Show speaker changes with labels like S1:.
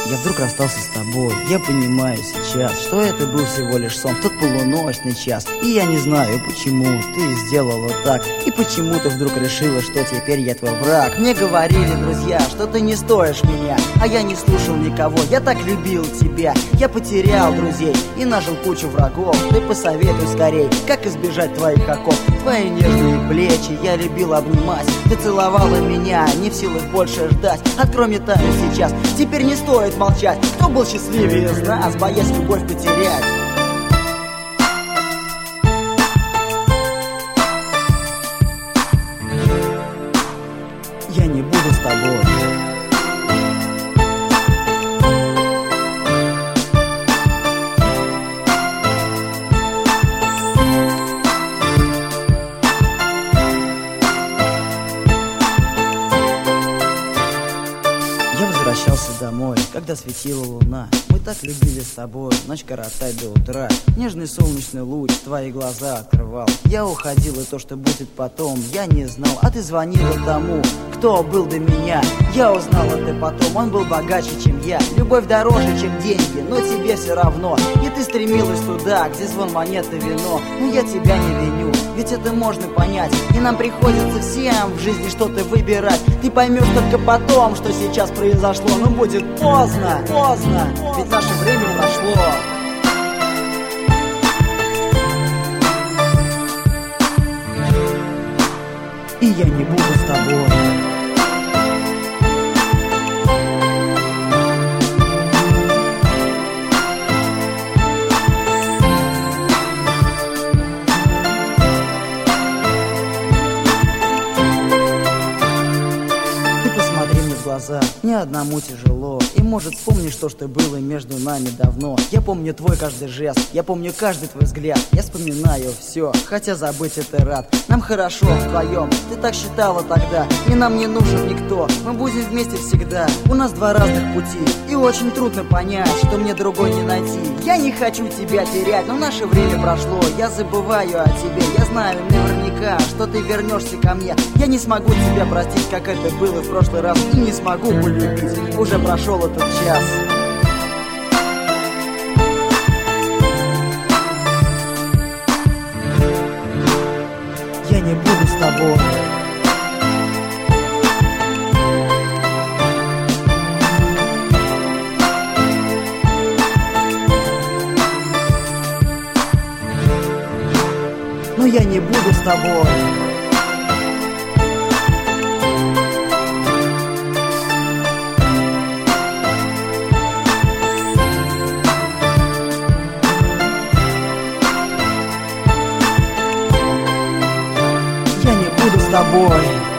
S1: Я вдруг расстался с тобой. Я понимаю сейчас, что это был всего лишь сон в тот полуночный час. И я не знаю, почему ты сделала так, и почему ты вдруг решила, что теперь я твой враг. Мне говорили друзья, что ты не стоишь меня, а я не слушал никого. Я так любил тебя. Я потерял друзей и нажил кучу врагов. Ты посоветуй скорей, как избежать твоих оков. Твои нежные плечи я любил обнимать. Ты целовала меня, не в силах больше ждать. Открой мне тайну сейчас, теперь не стоит молчать. Кто был счастливее из нас, боясь любовь потерять? Я не буду с тобой. Я возвращался домой, когда светила луна. Мы так любили с тобой ночь коротать до утра. Нежный солнечный луч твои глаза открывал. Я уходил, и то, что будет потом, я не знал. А ты звонила тому, кто был до меня. Я узнал это потом, он был богаче, чем я. Любовь дороже, чем деньги, но тебе все равно. И ты стремилась туда, где звон монеты, вино. Но я тебя не виню, ведь это можно понять. И нам приходится всем в жизни что-то выбирать. Ты поймешь только потом, что сейчас произошло. Но будет поздно, поздно, ведь наше время прошло. И я не буду с тобой. Глаза. Ни одному тяжело. И может вспомнишь то, что было между нами давно. Я помню твой каждый жест, я помню каждый твой взгляд. Я вспоминаю все, хотя забыть это рад. Нам хорошо вдвоем, ты так считала тогда. И нам не нужен никто, мы будем вместе всегда. У нас два разных пути, и очень трудно понять, что мне другой не найти. Я не хочу тебя терять, но наше время прошло. Я забываю о тебе, я знаю наверняка, что ты вернешься ко мне. Я не смогу тебя простить, как это было в прошлый раз. И не смогу полюбить, уже прошел этот час. Я не буду с тобой. Но я не буду с тобой. Я не буду с тобой.